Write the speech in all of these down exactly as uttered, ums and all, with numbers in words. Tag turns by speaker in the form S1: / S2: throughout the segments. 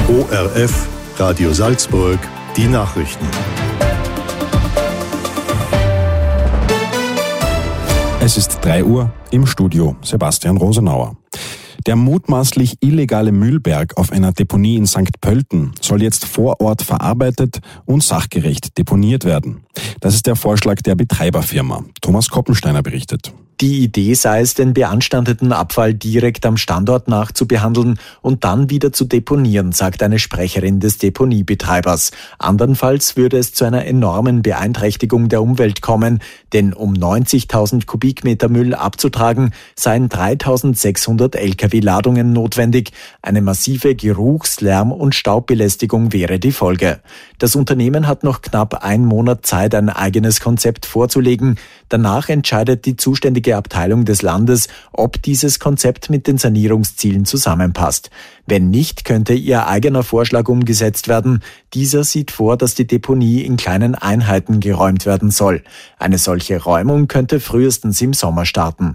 S1: O R F, Radio Salzburg, die Nachrichten.
S2: Es ist drei Uhr, im Studio Sebastian Rosenauer. Der mutmaßlich illegale Müllberg auf einer Deponie in Sankt Pölten soll jetzt vor Ort verarbeitet und sachgerecht deponiert werden. Das ist der Vorschlag der Betreiberfirma. Thomas Koppensteiner berichtet.
S3: Die Idee sei es, den beanstandeten Abfall direkt am Standort nachzubehandeln und dann wieder zu deponieren, sagt eine Sprecherin des Deponiebetreibers. Andernfalls würde es zu einer enormen Beeinträchtigung der Umwelt kommen, denn um neunzigtausend Kubikmeter Müll abzutragen, seien dreitausendsechshundert L K W-Ladungen notwendig. Eine massive Geruchs-, Lärm- und Staubbelästigung wäre die Folge. Das Unternehmen hat noch knapp einen Monat Zeit, ein eigenes Konzept vorzulegen. Danach entscheidet die zuständige Abteilung des Landes, ob dieses Konzept mit den Sanierungszielen zusammenpasst. Wenn nicht, könnte ihr eigener Vorschlag umgesetzt werden. Dieser sieht vor, dass die Deponie in kleinen Einheiten geräumt werden soll. Eine solche Räumung könnte frühestens im Sommer starten.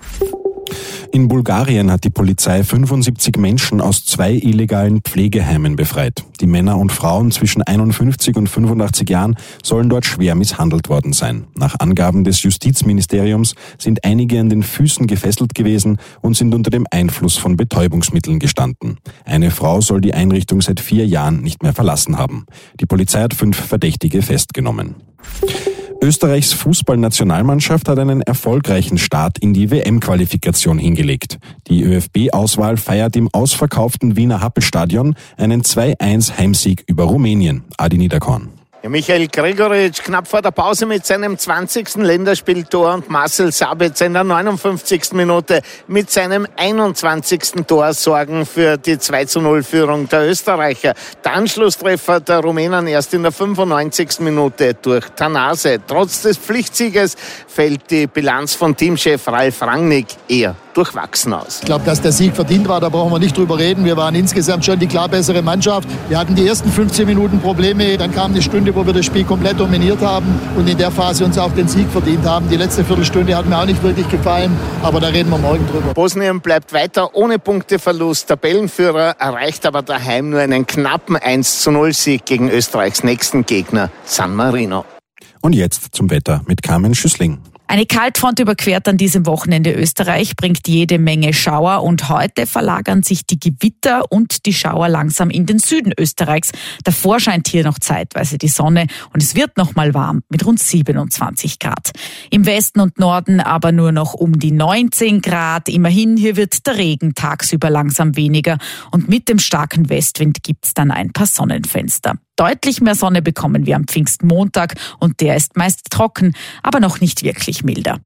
S2: In Bulgarien hat die Polizei fünfundsiebzig Menschen aus zwei illegalen Pflegeheimen befreit. Die Männer und Frauen zwischen einundfünfzig und fünfundachtzig Jahren sollen dort schwer misshandelt worden sein. Nach Angaben des Justizministeriums sind einige an den Füßen gefesselt gewesen und sind unter dem Einfluss von Betäubungsmitteln gestanden. Eine Frau soll die Einrichtung seit vier Jahren nicht mehr verlassen haben. Die Polizei hat fünf Verdächtige festgenommen. Österreichs Fußballnationalmannschaft hat einen erfolgreichen Start in die W M-Qualifikation hingelegt. Die ÖFB-Auswahl feiert im ausverkauften Wiener Happelstadion einen zwei eins Heimsieg über Rumänien. Adi Niederkorn.
S4: Ja, Michael Gregoritsch knapp vor der Pause mit seinem zwanzigsten Länderspieltor und Marcel Sabitzer in der neunundfünfzigsten Minute mit seinem einundzwanzigsten Tor sorgen für die zwei zu null Führung der Österreicher. Der Anschlusstreffer der Rumänen erst in der fünfundneunzigsten Minute durch Tanase. Trotz des Pflichtsieges fällt die Bilanz von Teamchef Ralf Rangnick eher durchwachsen aus.
S5: Ich glaube, dass der Sieg verdient war, da brauchen wir nicht drüber reden. Wir waren insgesamt schon die klar bessere Mannschaft. Wir hatten die ersten fünfzehn Minuten Probleme, dann kam eine Stunde, wo wir das Spiel komplett dominiert haben und in der Phase uns auch den Sieg verdient haben. Die letzte Viertelstunde hat mir auch nicht wirklich gefallen, aber da reden wir morgen drüber.
S4: Bosnien bleibt weiter ohne Punkteverlust. Tabellenführer erreicht aber daheim nur einen knappen eins zu null Sieg gegen Österreichs nächsten Gegner San Marino.
S2: Und jetzt zum Wetter mit Carmen Schüssling.
S6: Eine Kaltfront überquert an diesem Wochenende Österreich, bringt jede Menge Schauer und heute verlagern sich die Gewitter und die Schauer langsam in den Süden Österreichs. Davor scheint hier noch zeitweise die Sonne und es wird noch mal warm mit rund siebenundzwanzig Grad. Im Westen und Norden aber nur noch um die neunzehn Grad. Immerhin, hier wird der Regen tagsüber langsam weniger und mit dem starken Westwind gibt's dann ein paar Sonnenfenster. Deutlich mehr Sonne bekommen wir am Pfingstmontag und der ist meist trocken, aber noch nicht wirklich milder.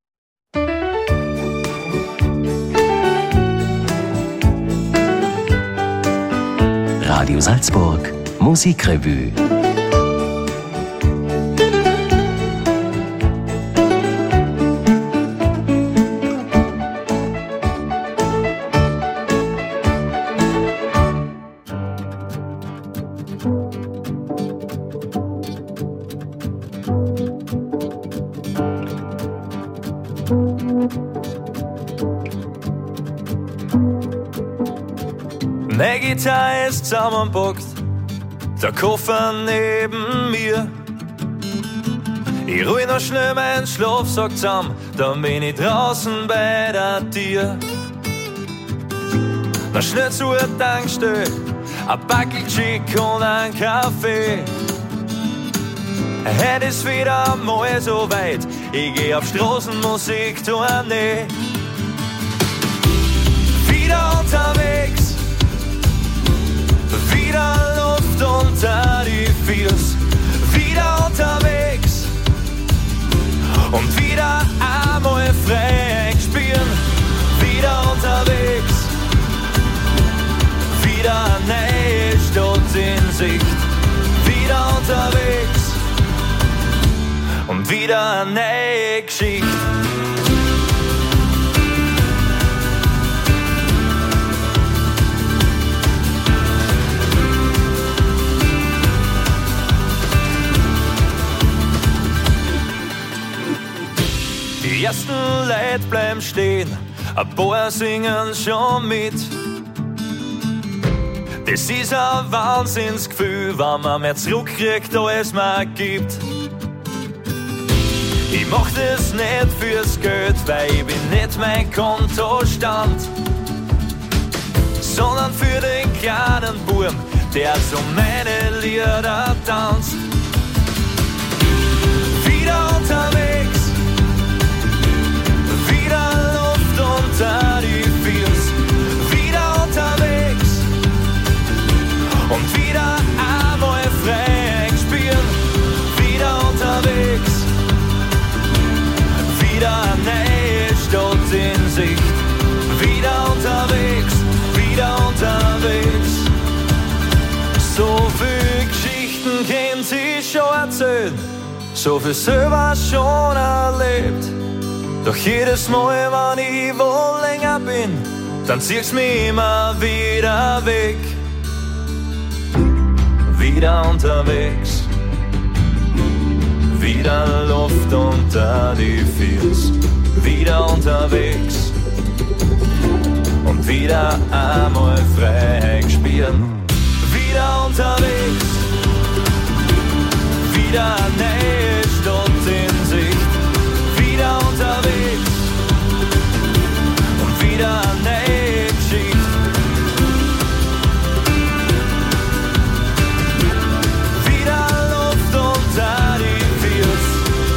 S7: Radio Salzburg Musikrevue.
S8: Meine Gitarre ist zusammenpackt, der Koffer neben mir. Ich ruhe noch schnell meinen Schlafsack zusammen, dann bin ich draußen bei der Tür. Noch schnell zur Tankstelle, ein Backel Chick und ein Kaffee. Heute ist wieder mal so weit, ich geh auf Straßenmusik-Tournee. Wieder unterwegs, wieder Luft unter die Füße, wieder unterwegs und wieder einmal frei spüren, wieder unterwegs, wieder eine neue Stadt in Sicht, wieder unterwegs und wieder eine neue Geschichte. Die ersten Leute bleiben stehen, ein paar singen schon mit. Das ist ein Wahnsinnsgefühl, wenn man mehr zurückkriegt, als man gibt. Ich mach das nicht fürs Geld, weil ich bin nicht mein Kontostand, sondern für den kleinen Burm, der zu meine Lieder tanzt. Wieder unterwegs, wieder Luft unter die Fields, wieder unterwegs und wieder einmal frei spielen, wieder unterwegs, wieder eine neue Stadt in Sicht, wieder unterwegs, wieder unterwegs. So viele Geschichten kennt sie schon erzählt, so viel selber schon erlebt. Doch jedes Mal, wenn ich wo länger bin, dann zieht's mich immer wieder weg. Wieder unterwegs, wieder Luft unter die Fields, wieder unterwegs und wieder einmal frei spielen. Wieder unterwegs, wieder eine neue Stadt in Sicht, wieder unterwegs und wieder eine neue Geschichte. Wieder Luft unter die Fields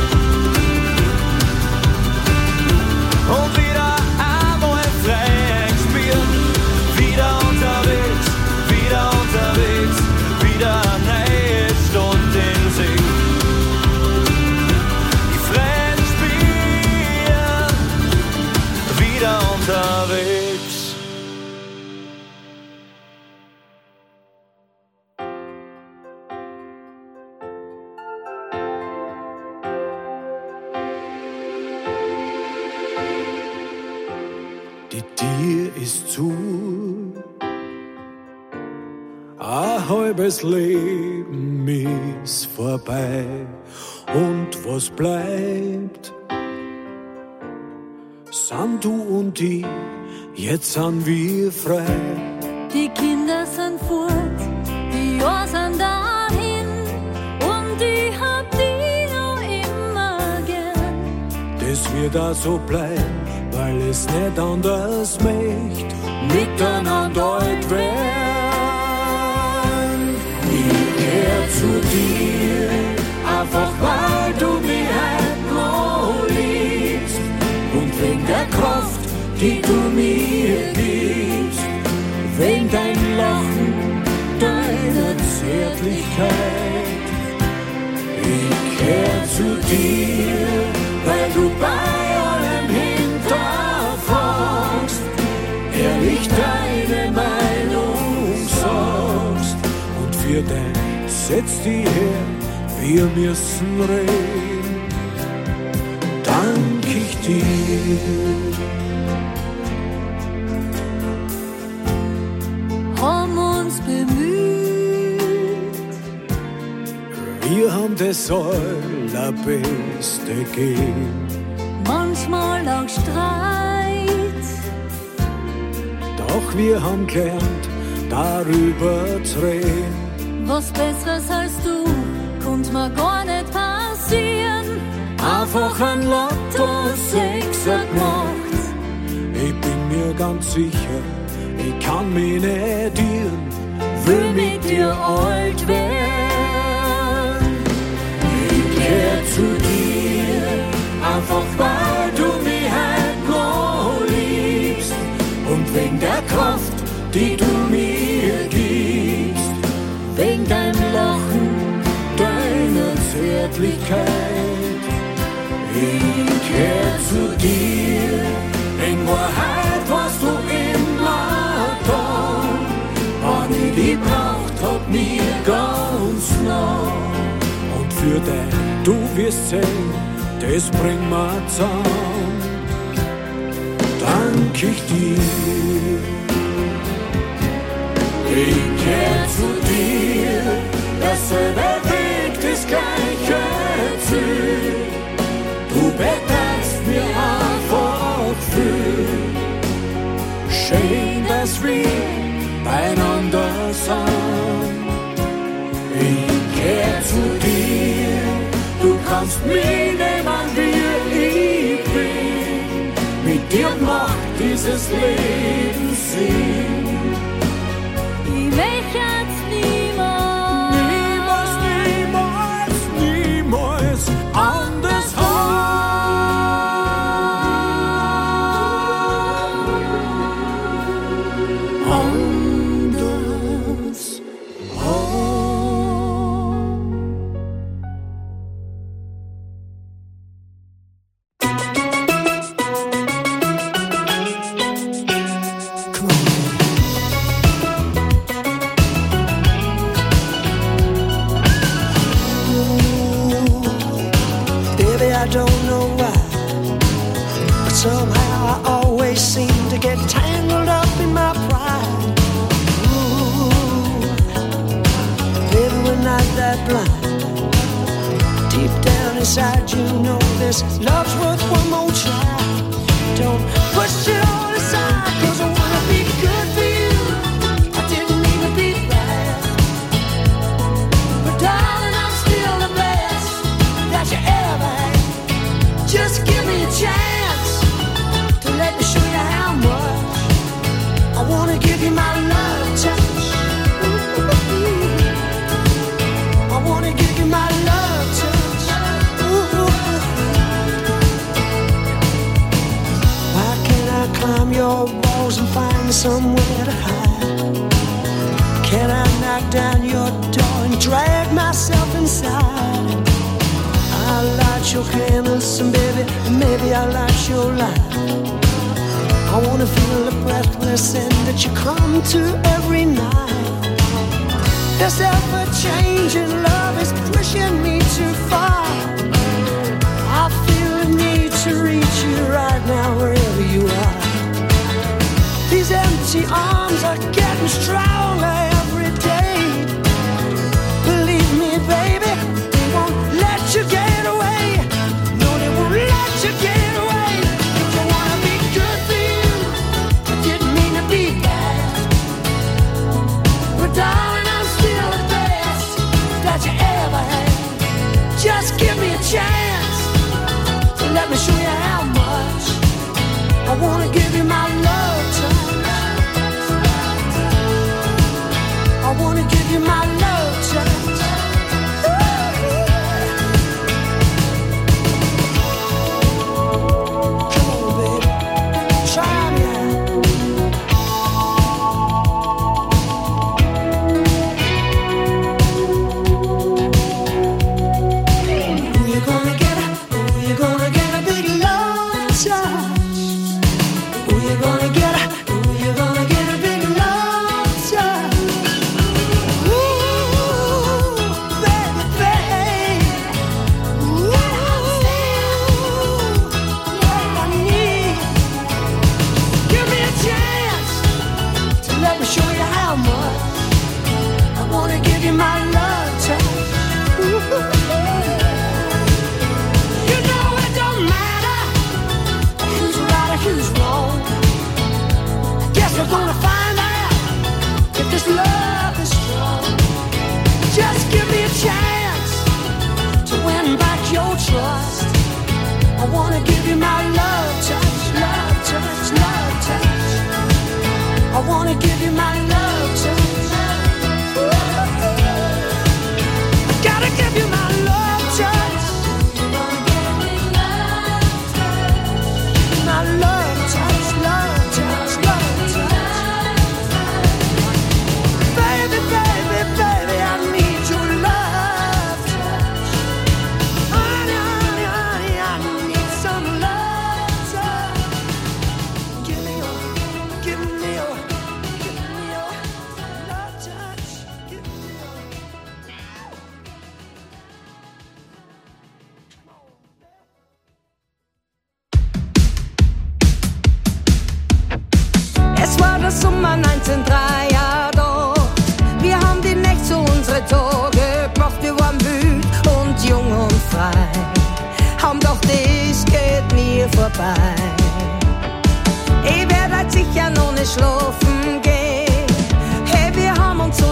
S8: und wieder einmal frei spielen. Wieder unterwegs, wieder unterwegs, wieder eine neue Stadt in Sicht. Die Freien spielen, wieder unterwegs.
S9: Die Tür ist zu, ein halbes Leben ist vorbei. Und was bleibt, sind du und ich, jetzt sind wir frei.
S10: Die Kinder sind fort, die Jahre sind dahin und ich hab die noch immer gern.
S9: Das wird auch so bleiben, weil es nicht anders möcht, miteinander alt werden. Ich geh zu dir, einfach weil du mich halt noch liebst und wegen der Kraft, die du mir gibst, wegen dein Lachen, deiner Zärtlichkeit. Ich geh zu dir, weil du bei allem hinterfragst, ehrlich deine Meinung sagst und für dein Setz dich her, wir müssen reden, dank ich dir.
S10: Haben uns bemüht,
S9: wir haben das Allerbeste gegeben.
S10: Manchmal auch Streit,
S9: doch wir haben gelernt, darüber zu reden.
S10: Was Besseres als du, konnte mir gar nicht passieren.
S9: Einfach ein Lotto Sechser gemacht. Ich bin mir ganz sicher, ich kann mich nicht irren, will mit dir alt werden. Ich geh zu dir, einfach weil du mich halt noch liebst und wegen der Kraft, die du mir gibst, wegen dein Lachen, deiner Zärtlichkeit. Ich geh zu dir, in Wahrheit warst du immer da, wann ich dich braucht hab mir ganz nah. Und für dein, du wirst sehen, das bringt mir zusammen, dank ich dir. Ich geh zu dir, dasselbe Weg, das gleiche Ziel. Du bedeckst mir einfach viel. Schön, dass wir beieinander was an. Ich geh zu dir, du kannst mich nehmen, wie ich bin. Mit dir macht dieses Leben Sinn.
S10: Ich möchte jetzt niemals,
S9: niemals, niemals, niemals anders haben.
S11: Inside you know this love's worth one more try. Don't push it all aside, cause I wanna be good for you. I didn't mean to be bad, but darling, I'm still the best that you ever had. Just give me a chance to let me show you how much I wanna give you my love touch. I wanna give you my love touch. Climb your walls and find somewhere to hide. Can I knock down your door and drag myself inside? I'll light your candles and baby, maybe I'll light your light. I wanna feel the breathless end that you come to every night. This ever-changing love is pushing me too far. I feel the need to reach you right now wherever you are. These empty arms are getting stronger every day. Believe me, baby, they won't let you get away. No, they won't let you get away. If I wanna be good for you, I didn't mean to be bad, but darling, I'm still the best that you ever had. Just give me a chance to let me show you how much I wanna give you my love touch. I wanna give you my love touch. Come on, baby, try me out. Ooh, you're gonna get a, ooh, you're gonna get a big love touch. Ooh, you're gonna get a, ooh, you're gonna get a big love touch. Show you how much I wanna give you my love touch. Ooh. You know it don't matter who's right or who's wrong. I guess we're gonna find out if this love is strong. Just give me a chance to win back your trust. I wanna give you my love touch, love touch, love touch. I wanna give you my love touch. I gotta give you my love touch. My love touch, love touch, love touch. Baby, baby, baby, I need your love touch. Honey, honey, honey, I need some love touch. Give me your, give me your.
S12: Es war der Sommer neunzehnhundertdrei, ja doch. Wir haben die Nächte zu unsere Tage gemacht. Wir waren wild und jung und frei. Haben doch das geht nie vorbei. Ich werd halt sicher noch nicht schlafen gehen. Hey, wir haben uns so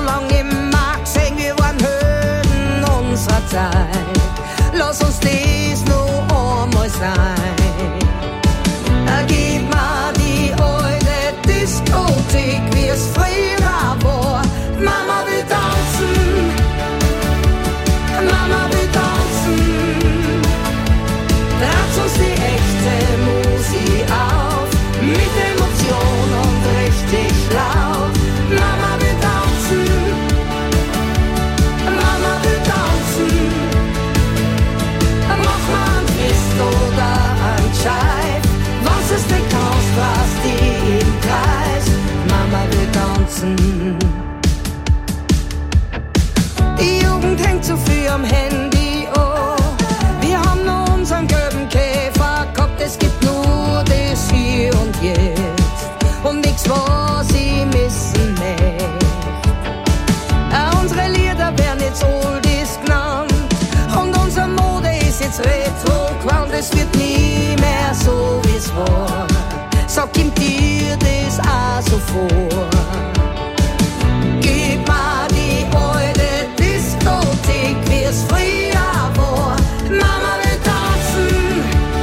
S12: am Handy an. Wir haben nur unseren gelben Käfer gehabt, es gibt nur das Hier und Jetzt und nichts, was ich missen möchte. Äh, unsere Lieder werden jetzt Oldies genannt und unsere Mode ist jetzt Retro gewandt. Es wird nie mehr so, wie es war. Sag ihm dir das auch so vor. Gib mir die alte Diskothek, wie es früher war. Mama will tanzen,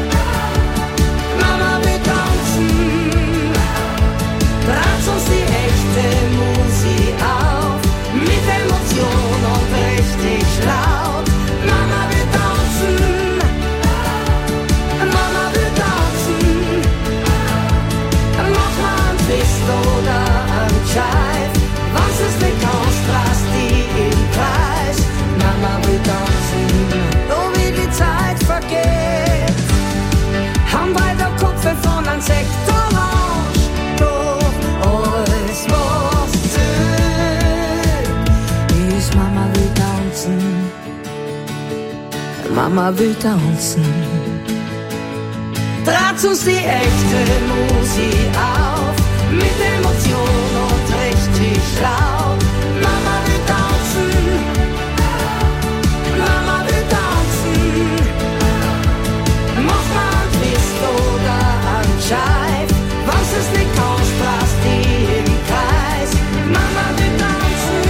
S12: Mama will tanzen. Tratsch uns die echte Musik auf, mit Emotion und richtig laut. Mama will tanzen, Mama will tanzen. Mach mal ein Twist oder ein Jive. Was ist mit Konstrast, die im Kreis? Mama will tanzen, oh wie die Zeit vergeht. Haben weiter Kupfer von einem Sekt orange. Doch alles, was zählt, ist Mama will tanzen. Mama will tanzen. Tratsch uns die echte Musik auf, mit Emotion und richtig laut. Mama will tanzen, Mama will tanzen. Mach mal ein Twist oder ein Jive. Was ist nicht Konstrast, die im Kreis? Mama will tanzen.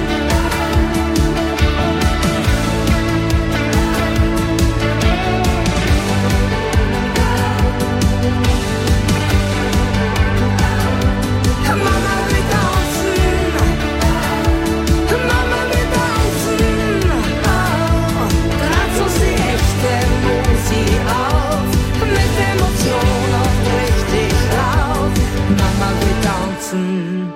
S12: Mama will tanzen, Mama will tanzen. Oh, tratsch uns die echte Musik auf, mit Emotion und richtig laut. Mama will tanzen.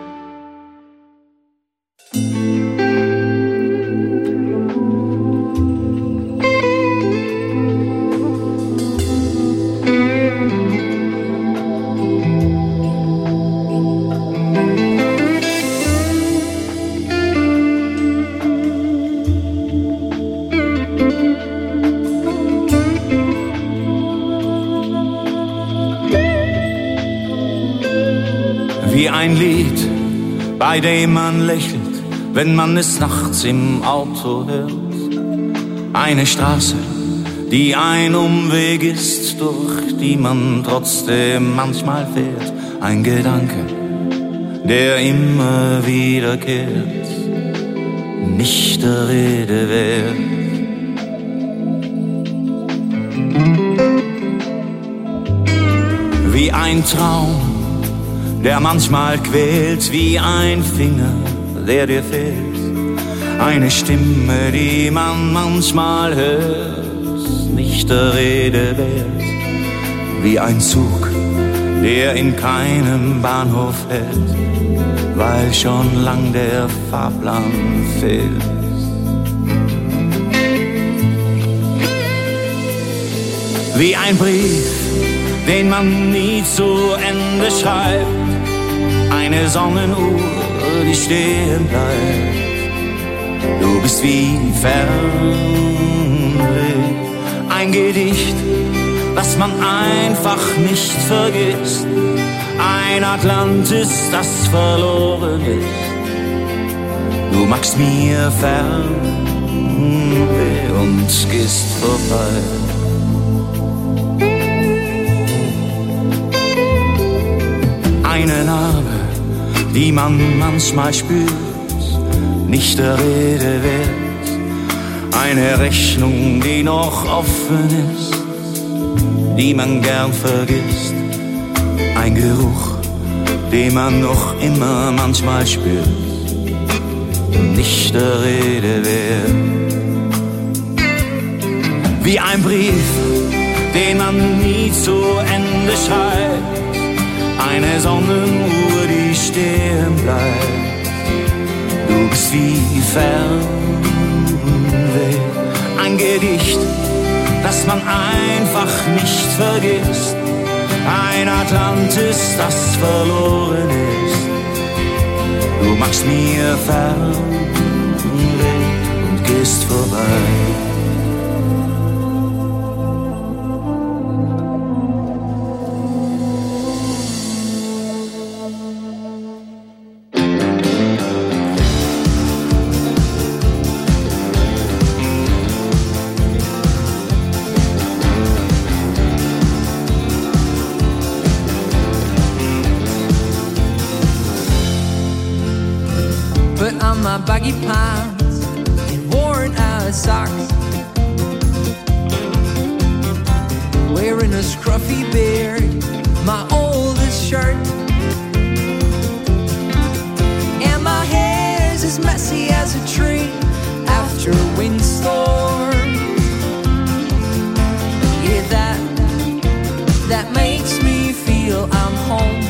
S13: Wie ein Lied, bei dem man lächelt, wenn man es nachts im Auto hört. Eine Straße, die ein Umweg ist, durch die man trotzdem manchmal fährt. Ein Gedanke, der immer wiederkehrt, nicht der Rede wert. Wie ein Traum, der manchmal quält, wie ein Finger, der dir fehlt. Eine Stimme, die man manchmal hört, nicht der Rede wert. Wie ein Zug, der in keinem Bahnhof hält, weil schon lang der Fahrplan fehlt. Wie ein Brief, den man nie zu Ende schreibt. Eine Sonnenuhr, die stehen bleibt. Du bist wie Fernweh. Ein Gedicht, das man einfach nicht vergisst. Ein Atlantis, das verloren ist. Du machst mir Fernweh und gehst vorbei. Eine Narbe, die man manchmal spürt, nicht der Rede wert. Eine Rechnung, die noch offen ist, die man gern vergisst. Ein Geruch, den man noch immer manchmal spürt, nicht der Rede wert. Wie ein Brief, den man nie zu Ende schreibt. Eine Sonnenuhr, die stehen bleibt. Du bist wie Fernweh. Ein Gedicht, das man einfach nicht vergisst. Ein Atlantis, das verloren ist. Du machst mir Fernweh und gehst vorbei.
S14: baggy pants and worn out socks, wearing a scruffy beard, my oldest shirt, and my hair's as messy as a tree after a windstorm. Yeah, that, that makes me feel I'm home.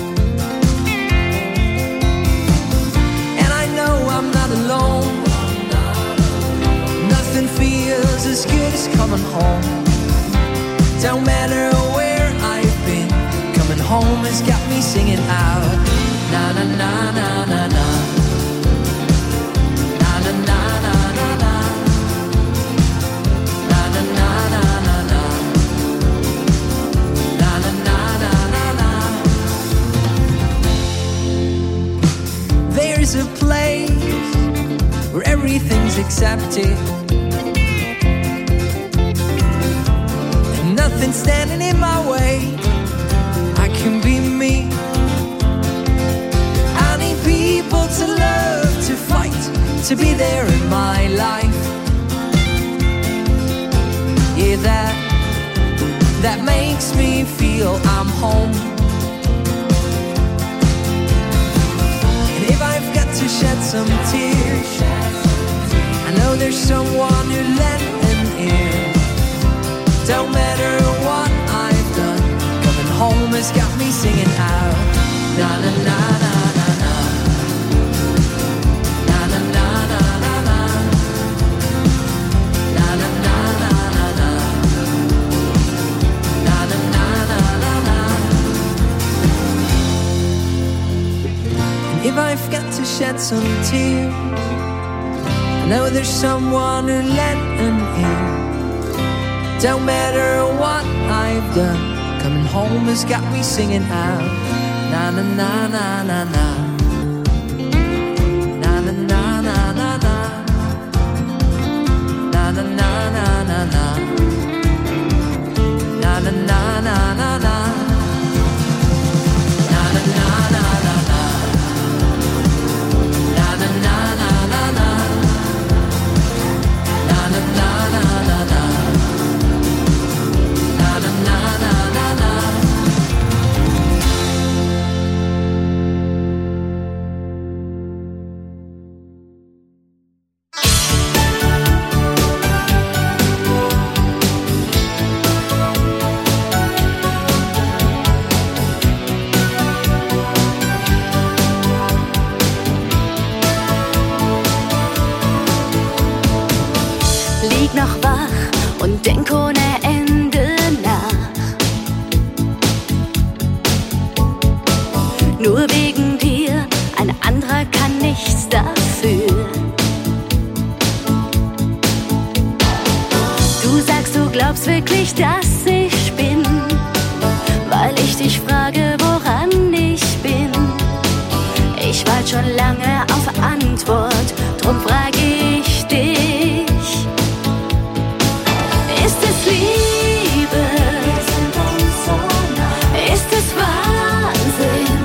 S14: And I know I'm not alone. Nothing feels as good as coming home. Don't matter where I've been, coming home has got me singing out. Na na na na na na. Na na na na na na. Na na na na na na. Na na na na na na. There's a place where everything's accepted. Nothing standing in my way. I can be me. I need people to love, to fight, to be there in my life. Yeah, that, that makes me feel I'm home. And if I've got to shed some tears, I know there's someone who lent an ear. Don't matter what I've done, coming home has got me singing out. Na na na na na na. Na na na na na na. Na na na na na na. Na na na na na na. And if I've got to shed some tears, I know there's someone who lent an ear. Don't matter what I've done, coming home has got me singing out. Na na na na na na. Na na na na na na. Na na na na na na. Na na na na na na. Na na na na na na. Na na na na na na. Na na na na na na.
S10: Lieg noch wach und denk ohne Ende nach. Nur wegen dir, ein anderer kann nichts dafür. Du sagst, du glaubst wirklich, dass ich bin, weil ich dich frage, woran ich bin. Ich warte schon lange auf Antwort, drum frage ich dich. Ist es Liebe? Ist es Wahnsinn?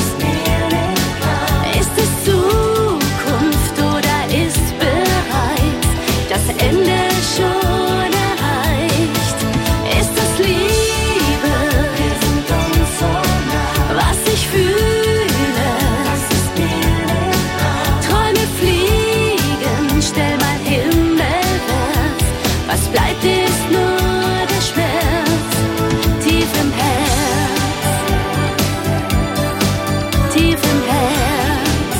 S10: Ist es Zukunft oder ist bereits das Ende schon erreicht? Ist es Liebe? Was ich fühle? Träume fliegen, stell mal himmelwärts. Was bleibt, ist nur der Schmerz, tief im Herz, tief im Herz.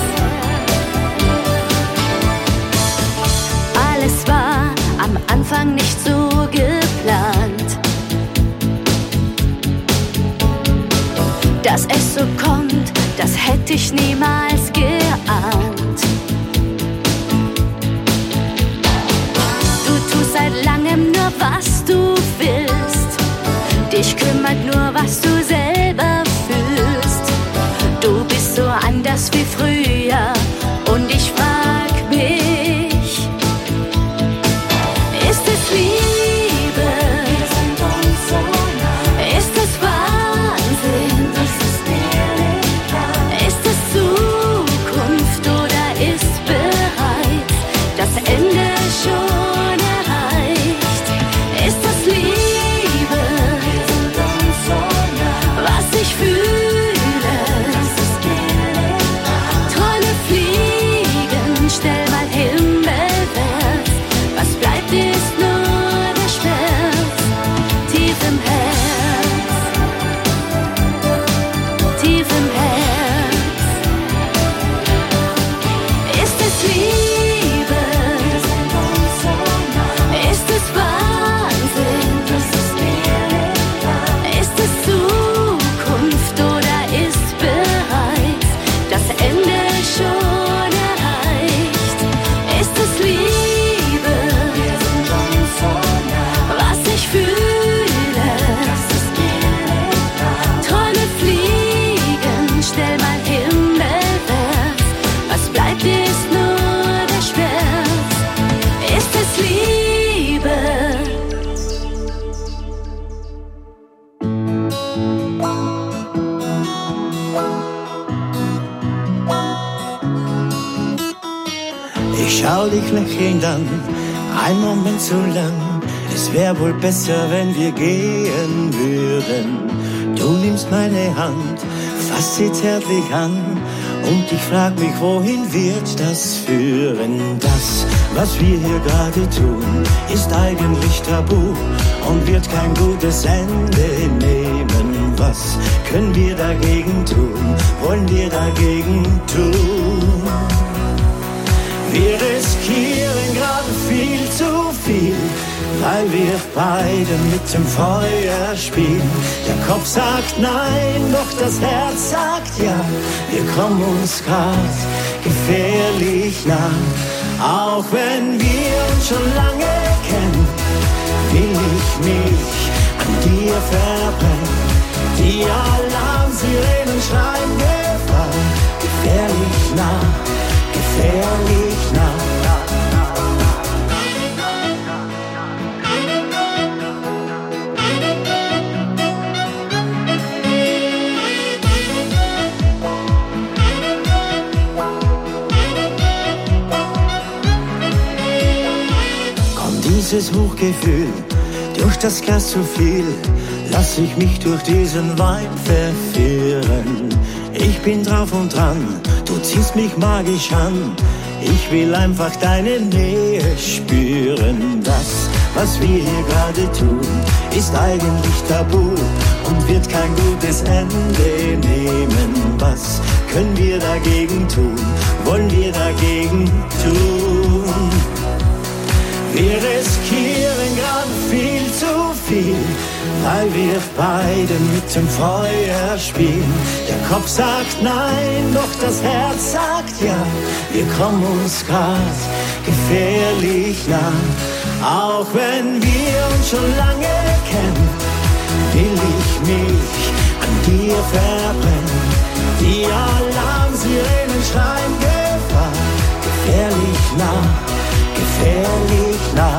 S10: Alles war am Anfang nicht so geplant, dass es so kommt, das hätte ich niemals geahnt. Du tust seit langem nur, was du willst. Dich kümmert nur, was du selber fühlst. Du bist so anders wie früher und ich frag mich, ist es Liebe? Ist es Wahnsinn? Ist es Zukunft?
S15: Ich schau dich lächelnd an, ein Moment zu lang. Es wär wohl besser, wenn wir gehen würden. Du nimmst meine Hand, fass sie zärtlich an. Und ich frag mich, wohin wird das führen? Das, was wir hier gerade tun, ist eigentlich tabu und wird kein gutes Ende nehmen. Was können wir dagegen tun? Wollen wir dagegen tun? Wir riskieren gerade viel zu viel, weil wir beide mit dem Feuer spielen. Der Kopf sagt nein, doch das Herz sagt ja. Wir kommen uns grad gefährlich nah. Auch wenn wir uns schon lange kennen, will ich mich an dir verbrennen. Die Alarmsirenen schreien Gefahr, gefährlich nah, gefährlich nah. Dieses Hochgefühl, durch das Glas zu viel, lass ich mich durch diesen Wein verführen. Ich bin drauf und dran, du ziehst mich magisch an. Ich will einfach deine Nähe spüren. Das, was wir hier gerade tun, ist eigentlich tabu und wird kein gutes Ende nehmen. Was können wir dagegen tun? Wollen wir dagegen tun? Wir riskieren gerade viel zu viel, weil wir beide mit dem Feuer spielen. Der Kopf sagt nein, doch das Herz sagt ja. Wir kommen uns grad gefährlich nah. Auch wenn wir uns schon lange kennen, will ich mich an dir verbrennen. Die Alarmsirenen schreien Gefahr, gefährlich nah, gefährlich nah.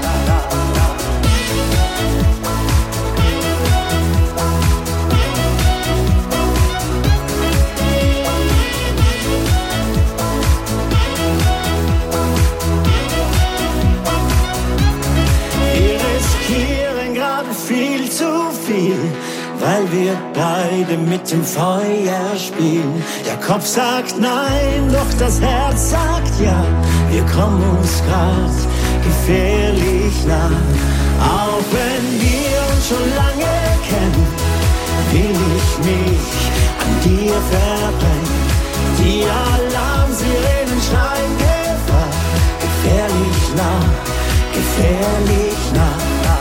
S15: Wir riskieren gerade viel zu viel, weil wir beide mit dem Feuer spielen. Der Kopf sagt nein, doch das Herz sagt ja. Wir kommen uns grad gefährlich nah. Auch wenn wir uns schon lange kennen, will ich mich an dir verbrennen. Die Alarmsirenen schreien Gefahr, gefährlich nah, gefährlich nah.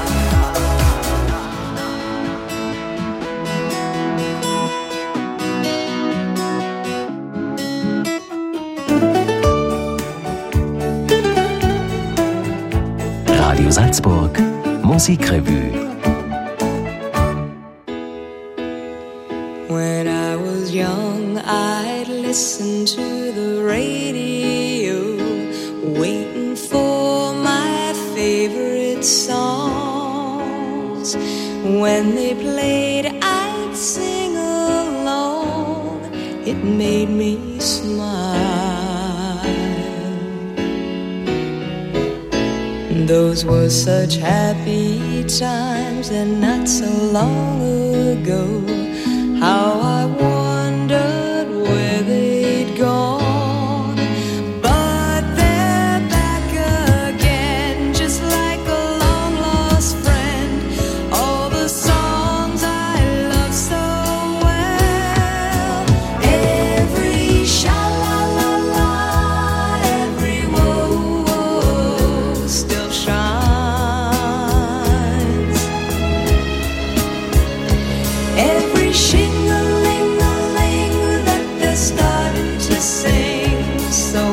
S7: Radio Salzburg Musikrevue.
S14: When I was young, I'd listen to the radio, waiting for my favorite songs. When they played, I'd sing along. It made me smile. Those were such happy times, and not so long ago. How I wondered where they'd gone. But they're back again, just like a long-lost friend. All the songs I love so well. Every sha-la-la-la, every whoa-whoa still shines. Every shing-a-ling-a-ling that they're starting to sing so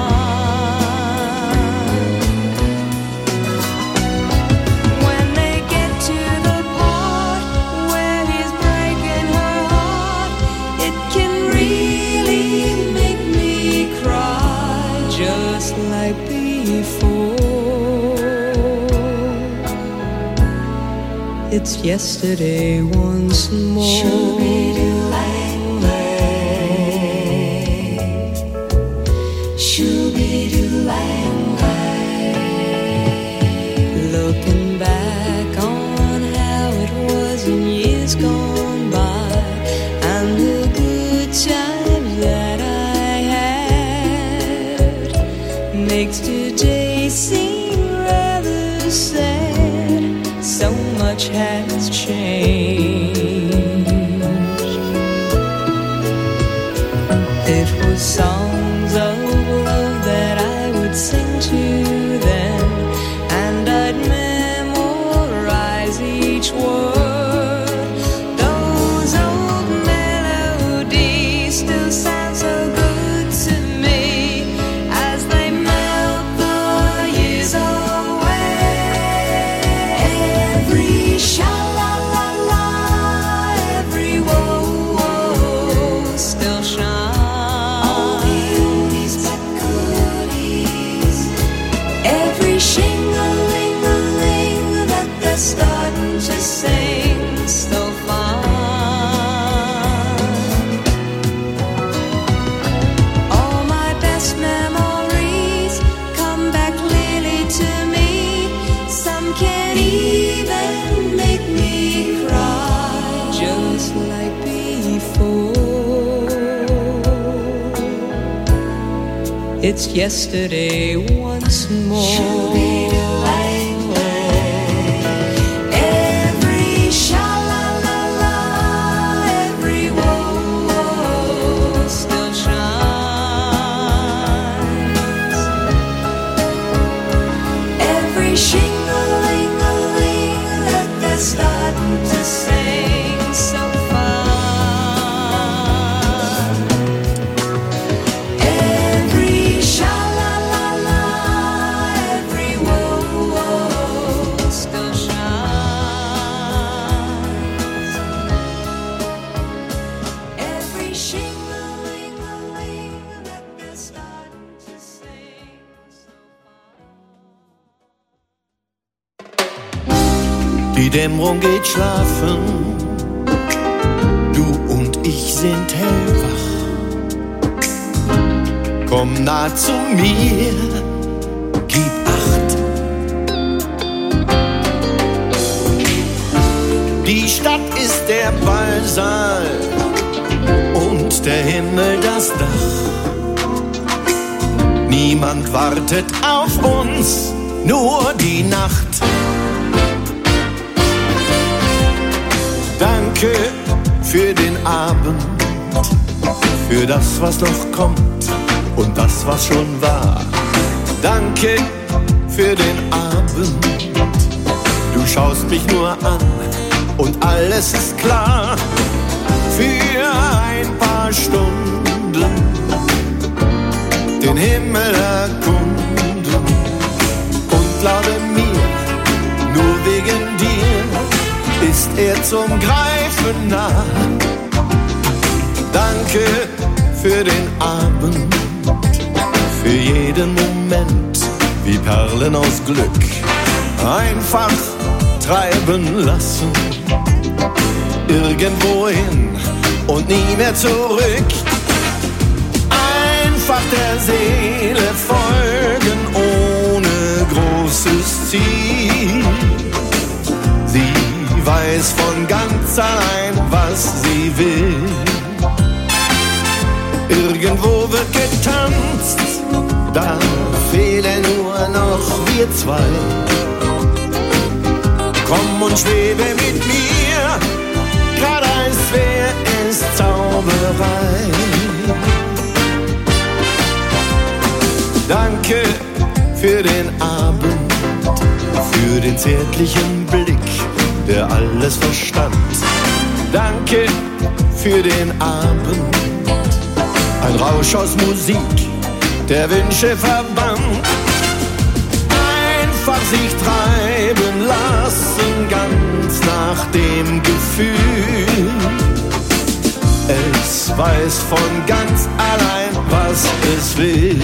S14: fine. When they get to the part where he's breaking her heart, it can really make me cry, just like before. It's yesterday once more. Shoo-be-doo-lang-lang, yesterday seemed rather sad. So much has changed. It was songs of love that I would sing to them, and I'd memorize each word. Those old melodies still sound so good to me as they melt the years away. Every sha-la-la-la, every woe-woe still shines. Shing-a-ling-a-ling that they're starting to sing so fine. All my best memories come back clearly to me. Some can even make me cry just like before. It's yesterday once more. Every sha-la-la-la, every woe-woe still shines. Every shing-a-ling-a-ling that they're starting to sing so fine. Every sha-la-la-la, every woe-woe still shines. Every shing-a-ling-a-ling that they're starting to sing so fine.
S15: Die Dämmerung geht schlafen, du und ich sind hellwach. Komm nah zu mir, gib acht. Die Stadt ist der Ballsaal und der Himmel das Dach. Niemand wartet auf uns, nur die Nacht. Danke für den Abend, für das, was noch kommt und das, was schon war. Danke für den Abend, du schaust mich nur an und alles ist klar. Für ein paar Stunden den Himmel erkunden und glaube mir, nur wegen dir ist er zum Greifen nah. Danke für den Abend, für jeden Moment wie Perlen aus Glück. Einfach treiben lassen, irgendwohin und nie mehr zurück. Einfach der Seele folgen ohne großes Ziel. Sie weiß von ganz allein, was sie will. Irgendwo wird getanzt, da fehlen nur noch wir zwei. Komm und schwebe mit mir, grad als wär es Zauberei. Danke für den Abend, für den zärtlichen Blick, der alles verstand. Danke für den Abend, ein Rausch aus Musik, der Wünsche verbannt. Einfach sich treiben lassen, ganz nach dem Gefühl. Es weiß von ganz allein, was es will.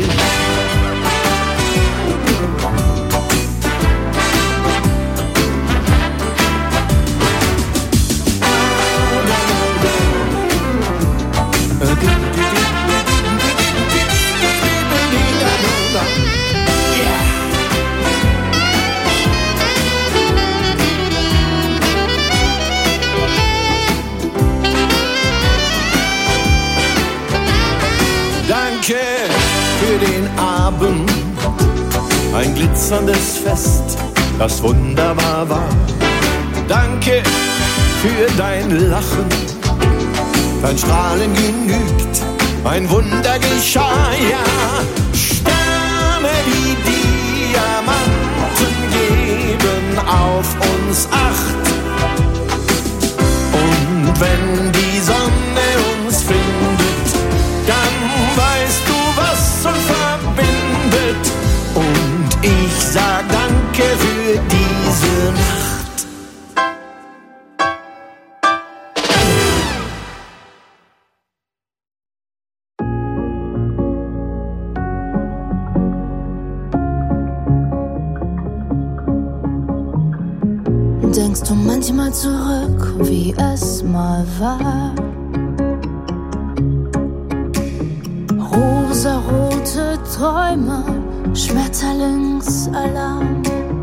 S15: ein glitzerndes Fest, das wunderbar war. Danke für dein Lachen, dein Strahlen genügt, ein Wunder geschah, ja. Sterne wie Diamanten geben auf uns Acht. Und wenn die Sonne uns findet, dann weißt du, was uns verbindet. Und ich sag danke für diese Nacht.
S16: Denkst du manchmal zurück, wie es mal war? Rosarote Träume, Schmetterlingsalarm.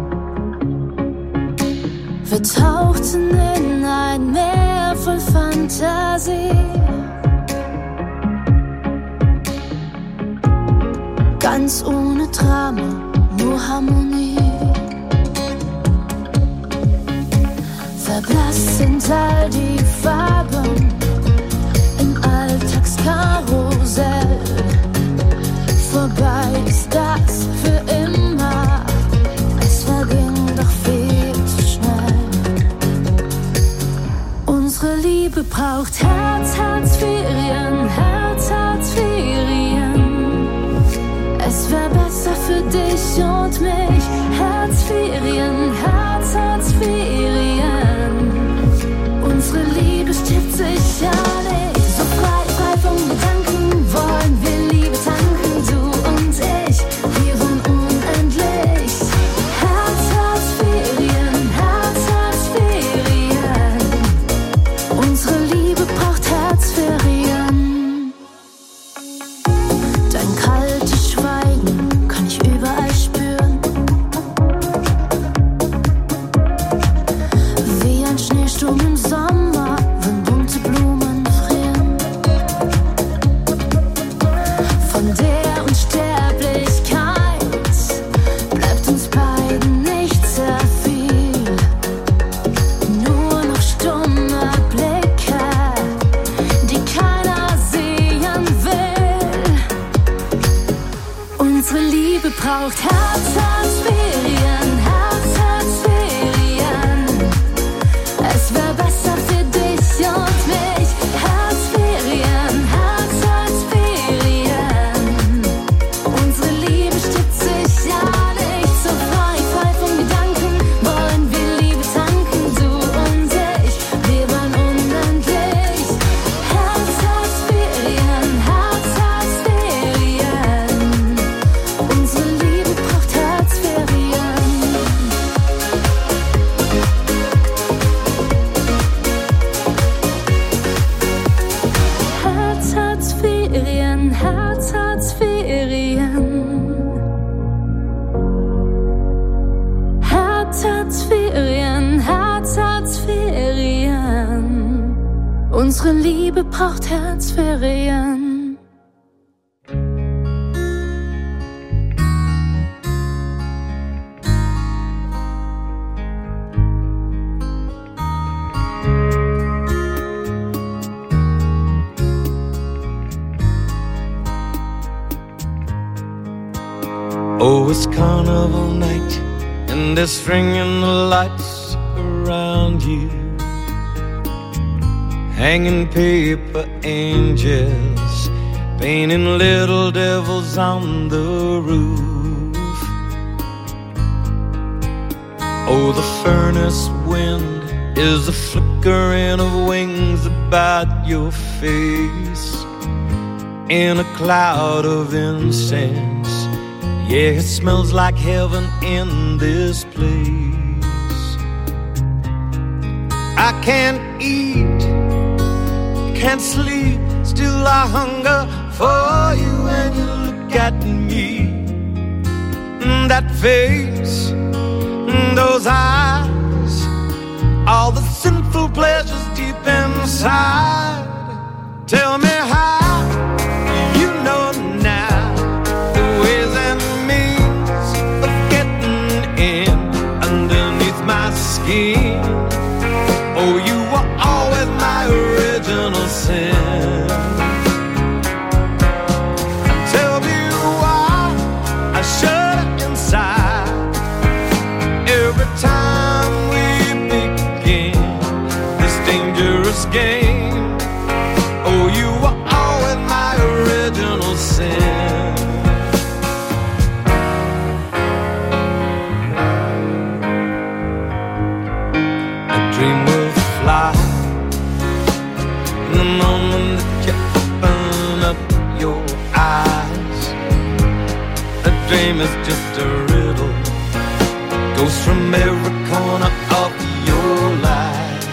S16: Wir tauchten in ein Meer voll Fantasie. Ganz ohne Drama, nur Harmonie. Verblasst sind all die Farben im Alltagskarussell. Vorbei ist das für immer. Es verging doch viel zu schnell. Unsere Liebe braucht Herz, Herzferien, Herz, Herzferien. Es wär besser für dich und mich. Herzferien, Herz, Herzferien. Unsere Liebe stirbt sicher nicht. So frei, frei vom Gedanken wollen wir Liebe tanken, du und ich. Wir wollen unendlich. Herz, Herzferien, Herz, Herzferien. Unsere Liebe braucht Herzferien. Dein kaltes Schweigen kann ich überall spüren. Wie ein Schneesturm im Sommer, wenn bunte Blumen frieren. Von der Unsterblichkeit bleibt uns beiden nicht sehr viel. Nur noch stumme Blicke, die keiner sehen will. Unsere Liebe braucht Herz, Herzferien, Herz, Herzferien. Es wär besser für dich und mich. Herzferien, Herz, Herzferien. Unsere Liebe stirbt sicher nicht. So frei, frei vom Gedanken wollen wir Liebe tanken, du und ich. Wir wollen unendlich. Herz, Herzferien, Herz, Herzferien. Unsere Liebe braucht Herzferien. Herz, Herzferien, Herz, Herzferien. Herz, Herzferien, Herz, Herzferien. Unsere Liebe braucht Herzferien.
S13: Oh, it's carnival night, and they're stringing the lights around you, hanging paper angels, painting little devils on the roof. Oh, the furnace wind is the flickering of wings about your face, in a cloud of incense. Yeah, it smells like heaven in this place. I can't eat, can't sleep, still I hunger for you when you look at me. That face, those eyes, all the sinful pleasures deep inside. Tell me how you know now the ways and means of
S8: game. Oh, you were always my original sin. A dream will fly in the moment that you open up your eyes. A dream is just a riddle, goes from every corner of your life.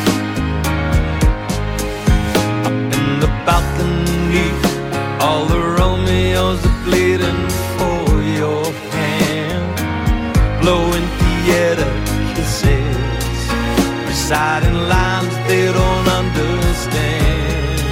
S8: Up in the balcony, all the Romeos are bleeding for your hand, blowing theater kisses, reciting lines they don't understand.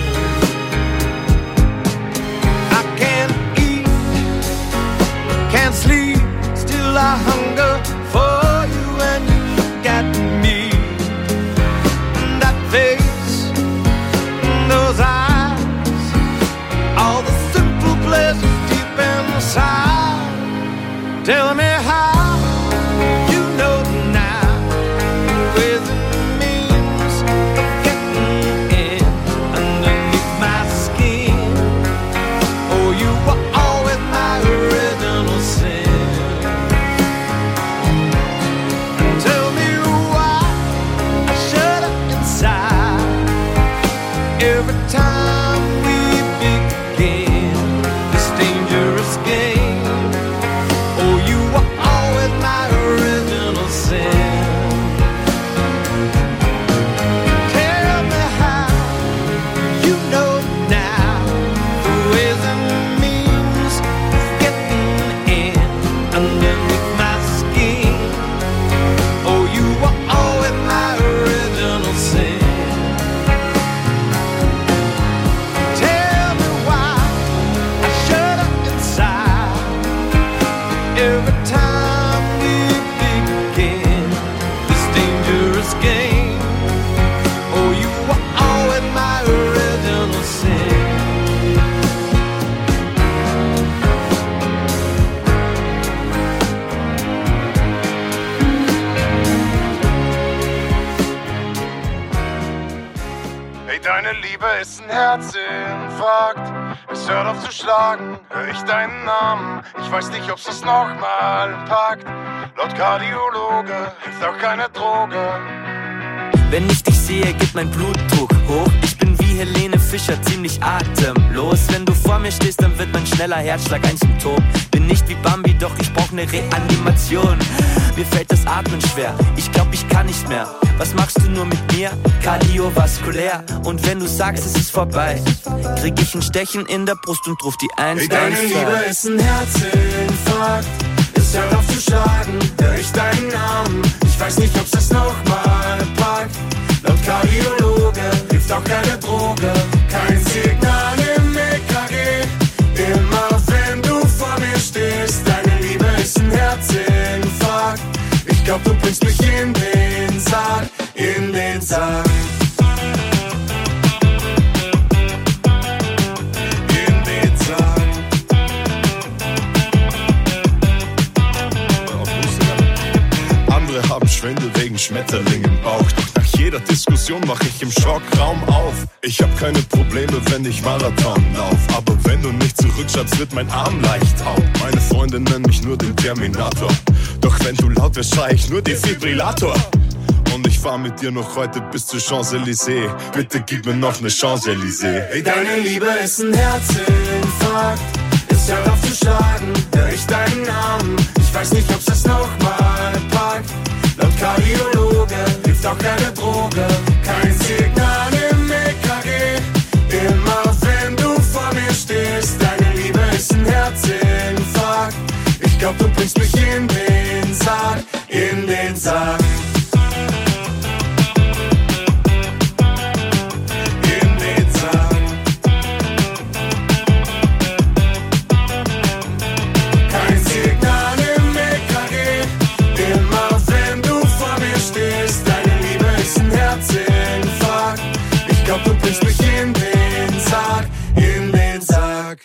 S8: I can't eat, can't sleep, still I hunger for you and you look at me. That face, those eyes, all the simple pleasures deep inside. Tell me how you know now ways and means of getting in underneath my skin. Oh, you were always my original sin. Tell me why I shut up inside every time we begin this dangerous game. Oh, you were always my original sin. Tell me how you know now the ways and means of getting in underneath my skin. Oh, you were always my original sin. Tell me why I shut up inside every time we begin this dangerous game. Oh, you were always my original sin.
S17: Hey, deine Liebe ist ein Herzinfarkt. Es hört auf zu schlagen, hör ich deinen Namen. Ich weiß nicht, ob's das nochmal packt. Laut Kardiologe hilft auch keine Droge.
S18: Wenn ich dich sehe, geht mein Blutdruck hoch. Ich bin wie Helene Fischer, ziemlich atemlos. Wenn du vor mir stehst, dann wird mein schneller Herzschlag ein Symptom. Bin nicht wie Bambi, doch ich brauch ne Reanimation. Mir fällt das Atmen schwer, ich glaub, ich kann nicht mehr. Was machst du nur mit mir? Kardiovaskulär. Und wenn du sagst, es ist vorbei, krieg ich ein Stechen in der Brust und ruf die eins eins zwei.
S17: Hey, deine Liebe ist ein Herzinfarkt. Es hört auf zu schlagen, hör ich deinen Namen. Ich weiß nicht, ob's das nochmal packt. Laut Kardiologe hilft auch keine Droge. Kein Signal im E K G. Immer wenn du vor mir stehst, deine Liebe ist ein Herzinfarkt. Ich glaub, du bringst mich in den Sarg, in den Sarg. In den Sarg. Andere haben Schwindel wegen Schmetterling im Bauch. Doch nach jeder Diskussion mach ich im Schockraum auf. Ich hab keine Probleme, wenn ich Marathon lauf. Aber wenn du nicht zurückschaust, wird mein Arm leicht taub. Meine Freunde nennen mich nur den Terminator. Doch wenn du laut wirst, schrei ich nur Defibrillator. Und ich fahr mit dir noch heute bis zur Champs-Élysées. Bitte gib mir noch ne Champs-Élysées. Hey, deine Liebe ist ein Herzinfarkt. Es hört auf zu schlagen, hör ich deinen Namen. Ich weiß nicht, ob's das nochmal packt. Laut Kardiologe hilft auch keine Droge. Kein Signal im E K G. Immer wenn du vor mir stehst, deine Liebe ist ein Herzinfarkt. Ich glaub, du bringst mich in den Sarg, in den Sarg. Du bringst mich in den Sarg, in den Sarg.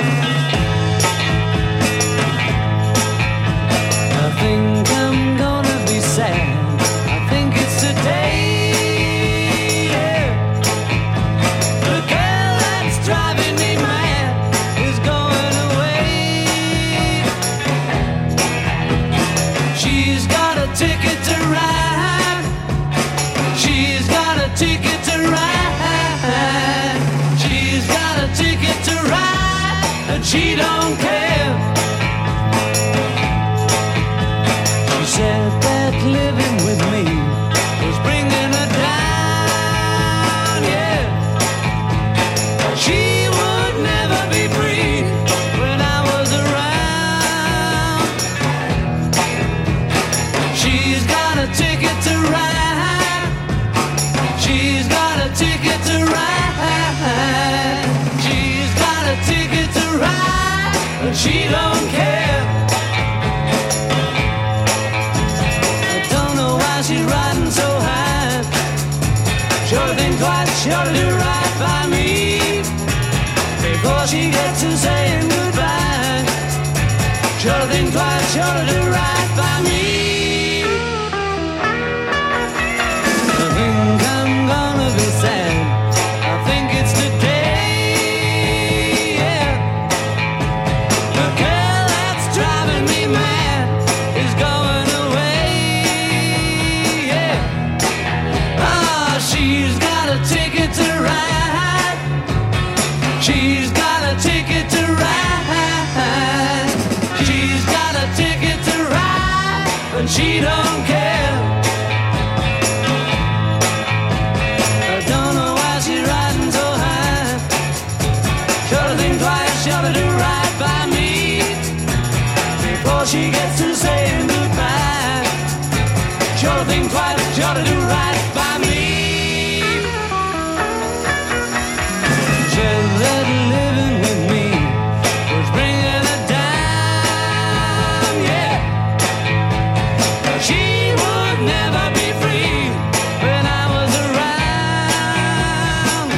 S9: She don't care. She said that living with me was bringing her down, yeah. She would never be free when I was around. She's got a ticket to ride. She's got a ticket to ride. She's got a ticket to ride, but she don't care. I don't know why she's riding so high. Sure think twice, sure to do right by me before she gets to saying goodbye. Sure think twice, sure to do right by me. I think I'm gonna be sad. I think it's today. She's got a ticket to ride. She's got a ticket to ride, but she don't care. I don't know why she's riding so high. Sure to think twice, sure to do right by me before she gets to saying goodbye. Sure to think twice, sure to do right by me. That living with me was bringing her down, yeah. She would never be free when I was around.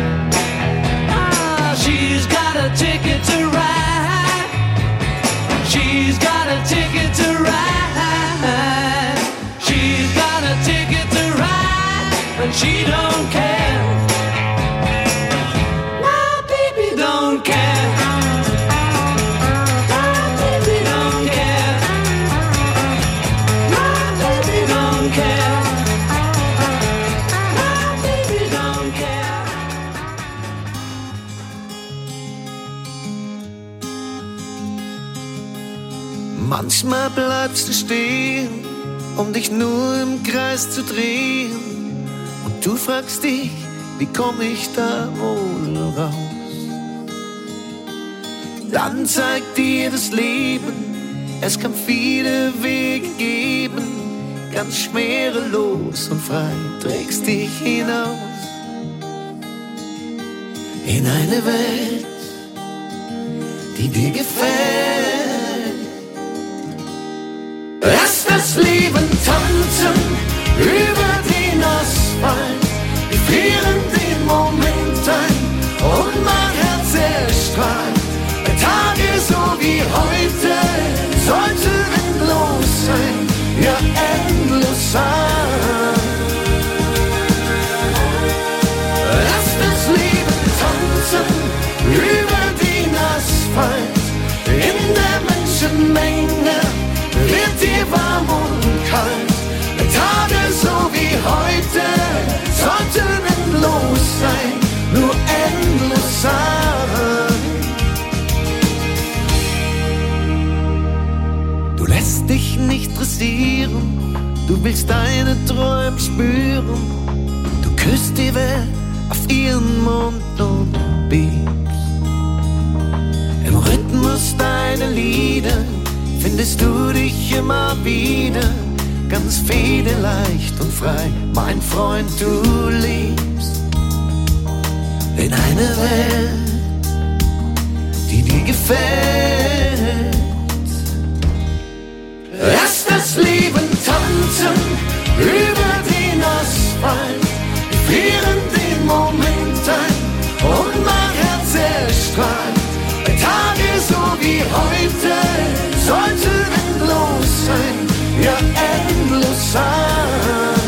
S9: Ah, she's got a ticket to ride. She's got a ticket to ride. She's got a ticket to ride, but she don't care. Don't care. My baby don't care. My baby don't care. My baby don't care.
S19: Manchmal bleibst du stehen, um dich nur im Kreis zu drehen. Und du fragst dich, wie komm ich da wohl raus? Dann zeigt dir das Leben, es kann viele Wege geben. Ganz schwerelos und frei trägst dich hinaus in eine Welt, die dir gefällt. Lass das Leben tanzen über den Asphalt. Wir frieren den Moment ein und mein Herz erstrahlt. Tage so wie heute sollten endlos sein, ja endlos sein. Lass das Leben tanzen über den Asphalt. In der Menschenmenge wird dir warm und kalt. Tage so wie heute sollten endlos sein, nur endlos sein. Du lässt dich nicht dressieren, du willst deine Träume spüren. Du küsst die Welt auf ihren Mund und biegst. Im Rhythmus deiner Lieder findest du dich immer wieder. Ganz federleicht und frei, mein Freund, du liebst. In einer Welt, die dir gefällt. Lass das Leben tanzen über den Asphalt. Wir frieren den Moment ein und mein Herz erstrahlt. Tage so wie heute sollten endlos sein, ja endlos sein.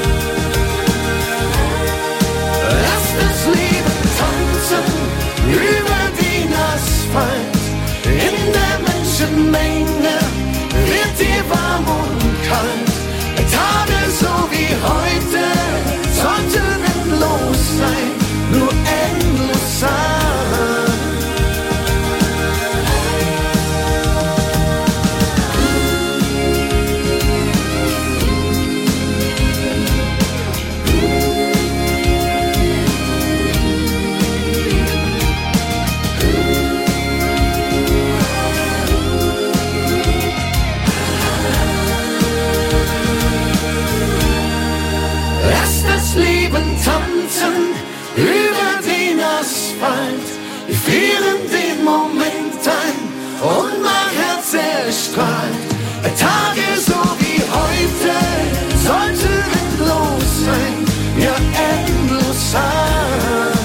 S19: Lass das Leben tanzen über den Asphalt. In der Menschenmenge wird dir warm und kalt. Tage so wie heute sollten endlos sein, nur endlos sein. Über den Asphalt, wir fühlen den Moment ein und mein Herz erstrahlt. Tage so wie heute sollten endlos sein, ja endlos sein.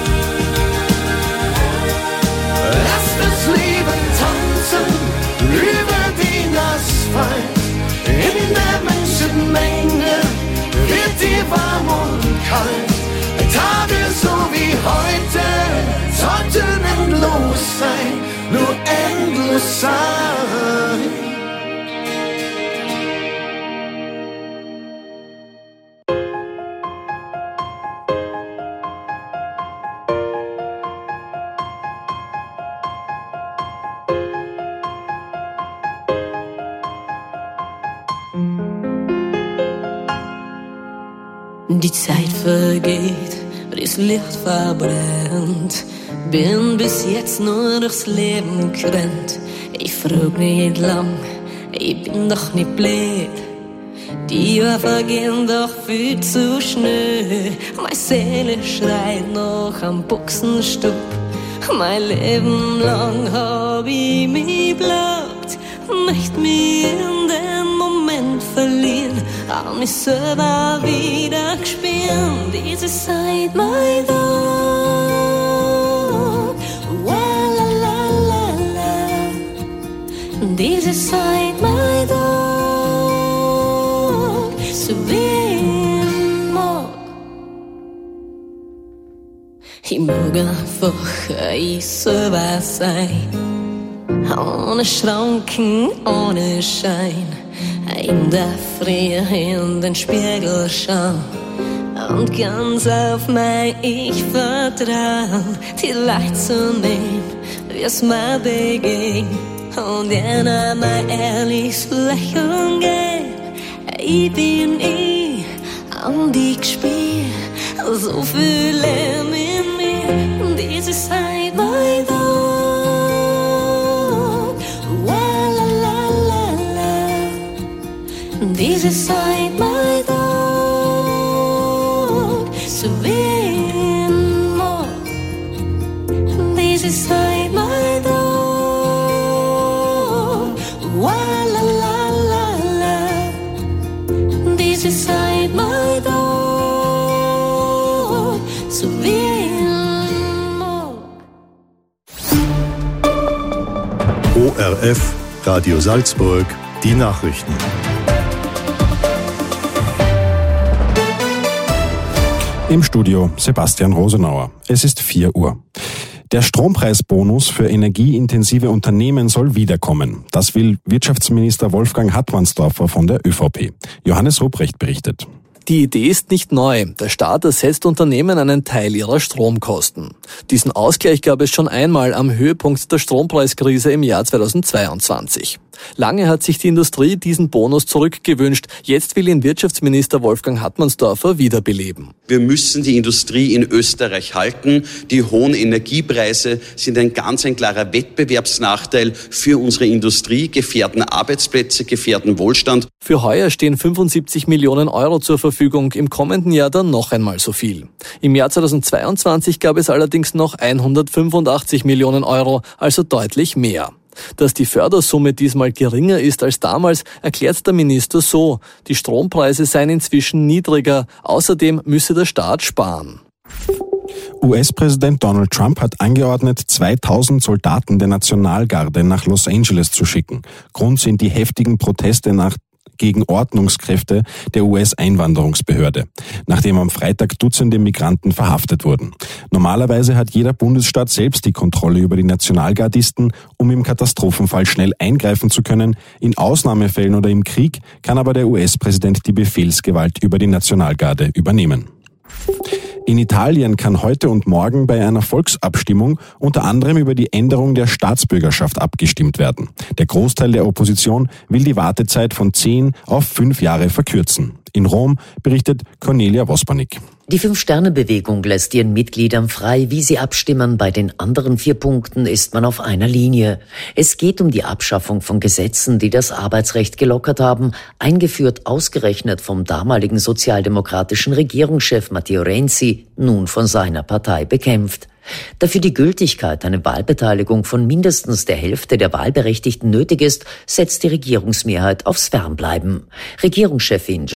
S19: Lass das Leben tanzen über den Asphalt. In der Menschenmenge wird dir warm und kalt. Tage so wie heute sollten endlos sein, nur endlos sein.
S20: Die Zeit vergeht, das Licht verbrennt. Bin bis jetzt nur durchs Leben gerannt. Ich frag nicht lang, ich bin doch nicht blöd. Die Jahre vergehen doch viel zu schnell. Meine Seele schreit noch am Buchsenstub. Mein Leben lang hab ich mich blockt, möcht mich in den Moment verlieren, an mich selber wieder gespielt. Diese Zeit, mein Tag, walalala. Diese Zeit, mein Tag, so wie immer. Ich mag einfach ich selber sein, ohne Schranken, ohne Schein. In der Früh in den Spiegel schauen und ganz auf mein Ich vertrauen, die Leid zu nehmen, wie es mir beging, und ihnen ein ehrliches Lächeln geben. Ich bin ich, und ich spiel so viel Leben in mir. Diese Zeit, mein Tag, diese Zeit, mein Tag, so wie immer. Diese Zeit, mein Tag, walalala. Diese Zeit, mein Tag, so wie immer.
S1: O R F, Radio Salzburg, die Nachrichten.
S2: Im Studio Sebastian Rosenauer. Es ist vier Uhr. Der Strompreisbonus für energieintensive Unternehmen soll wiederkommen. Das will Wirtschaftsminister Wolfgang Hartmannsdorfer von der ÖVP. Johannes Rupprecht berichtet.
S21: Die Idee ist nicht neu. Der Staat ersetzt Unternehmen einen Teil ihrer Stromkosten. Diesen Ausgleich gab es schon einmal am Höhepunkt der Strompreiskrise im Jahr zweitausendzweiundzwanzig. Lange hat sich die Industrie diesen Bonus zurückgewünscht. Jetzt will ihn Wirtschaftsminister Wolfgang Hartmannsdorfer wiederbeleben.
S22: Wir müssen die Industrie in Österreich halten. Die hohen Energiepreise sind ein ganz ein klarer Wettbewerbsnachteil für unsere Industrie, gefährden Arbeitsplätze, gefährden Wohlstand.
S21: Für heuer stehen fünfundsiebzig Millionen Euro zur Verfügung, im kommenden Jahr dann noch einmal so viel. Im Jahr zweitausendzweiundzwanzig gab es allerdings noch hundertfünfundachtzig Millionen Euro, also deutlich mehr. Dass die Fördersumme diesmal geringer ist als damals, erklärt der Minister so: Die Strompreise seien inzwischen niedriger, außerdem müsse der Staat sparen.
S2: U S-Präsident Donald Trump hat angeordnet, zweitausend Soldaten der Nationalgarde nach Los Angeles zu schicken. Grund sind die heftigen Proteste nach gegen Ordnungskräfte der U S-Einwanderungsbehörde, nachdem am Freitag Dutzende Migranten verhaftet wurden. Normalerweise hat jeder Bundesstaat selbst die Kontrolle über die Nationalgardisten, um im Katastrophenfall schnell eingreifen zu können. In Ausnahmefällen oder im Krieg kann aber der U S-Präsident die Befehlsgewalt über die Nationalgarde übernehmen. In Italien kann heute und morgen bei einer Volksabstimmung unter anderem über die Änderung der Staatsbürgerschaft abgestimmt werden. Der Großteil der Opposition will die Wartezeit von zehn auf fünf Jahre verkürzen. In Rom berichtet Cornelia Wospanik.
S3: Die Fünf-Sterne-Bewegung lässt ihren Mitgliedern frei, wie sie abstimmen. Bei den anderen vier Punkten ist man auf einer Linie. Es geht um die Abschaffung von Gesetzen, die das Arbeitsrecht gelockert haben, eingeführt ausgerechnet vom damaligen sozialdemokratischen Regierungschef Matteo Renzi, nun von seiner Partei bekämpft. Dafür die Gültigkeit eine Wahlbeteiligung von mindestens der Hälfte der Wahlberechtigten nötig ist, setzt die Regierungsmehrheit aufs Fernbleiben. Regierungschefin